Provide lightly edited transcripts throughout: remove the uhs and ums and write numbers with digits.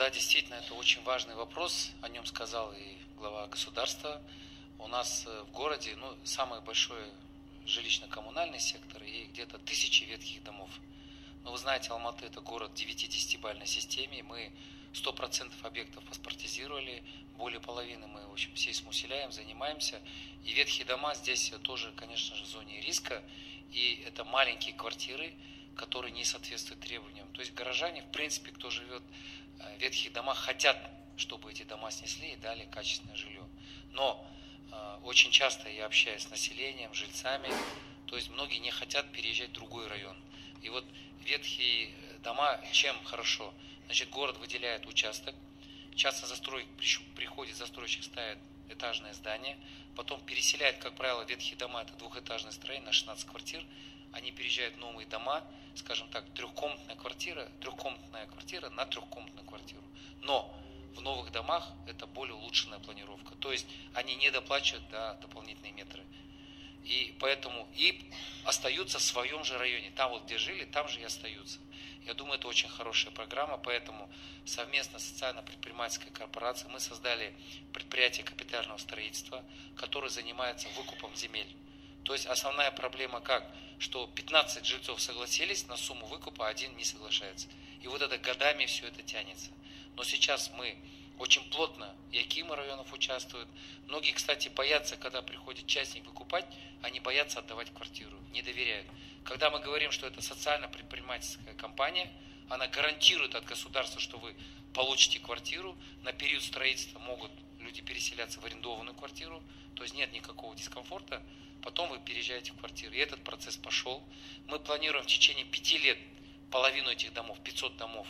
Да, действительно, это очень важный вопрос. О нем сказал и глава государства. У нас в городе самый большой жилищно-коммунальный сектор и где-то тысячи ветхих домов. Но вы знаете, Алматы — это город 9-10-бальной системе. Мы 100% объектов паспортизировали, более половины мы, в общем, сейсмоусиляем, занимаемся. И ветхие дома здесь тоже, конечно же, в зоне риска. И это маленькие квартиры, которые не соответствуют требованиям. То есть горожане, в принципе, кто живет в ветхих домах, хотят, чтобы эти дома снесли и дали качественное жилье. Но очень часто я общаюсь с населением, жильцами, то есть многие не хотят переезжать в другой район. И вот ветхие дома чем хорошо? Значит, город выделяет участок, частный застройщик приходит, застройщик ставит этажное здание, потом переселяет, как правило, ветхие дома, это двухэтажное строение на 16 квартир, они переезжают в новые дома, скажем так, трехкомнатная квартира на трехкомнатную квартиру. Но в новых домах это более улучшенная планировка, то есть они не доплачивают дополнительные метры. И поэтому остаются в своем же районе, там вот где жили, там же и остаются. Я думаю, это очень хорошая программа, поэтому совместно с социально-предпринимательской корпорацией мы создали предприятие капитального строительства, которое занимается выкупом земель. То есть основная проблема как? Что 15 жильцов согласились на сумму выкупа, один не соглашается. И вот это годами все это тянется. Но сейчас мы очень плотно, и акимы районов участвуют. Многие, кстати, боятся, когда приходит частник выкупать, они боятся отдавать квартиру, не доверяют. Когда мы говорим, что это социально-предпринимательская компания, она гарантирует от государства, что вы получите квартиру, на период строительства могут люди переселяться в арендованную квартиру, то есть нет никакого дискомфорта, потом вы переезжаете в квартиру. И этот процесс пошел. Мы планируем в течение 5 лет половину этих домов, 500 домов,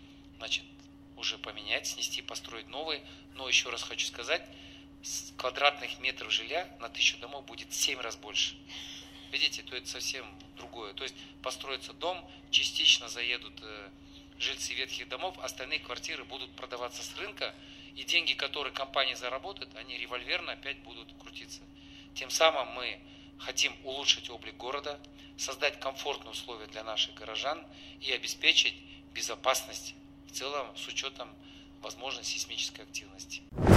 уже поменять, снести, построить новые. Но еще раз хочу сказать, квадратных метров жилья на 1000 домов будет 7 раз больше. Видите, то это совсем другое. То есть построится дом, частично заедут жильцы ветхих домов, остальные квартиры будут продаваться с рынка, и деньги, которые компания заработает, они револьверно опять будут крутиться. Тем самым мы хотим улучшить облик города, создать комфортные условия для наших горожан и обеспечить безопасность в целом с учетом возможной сейсмической активности.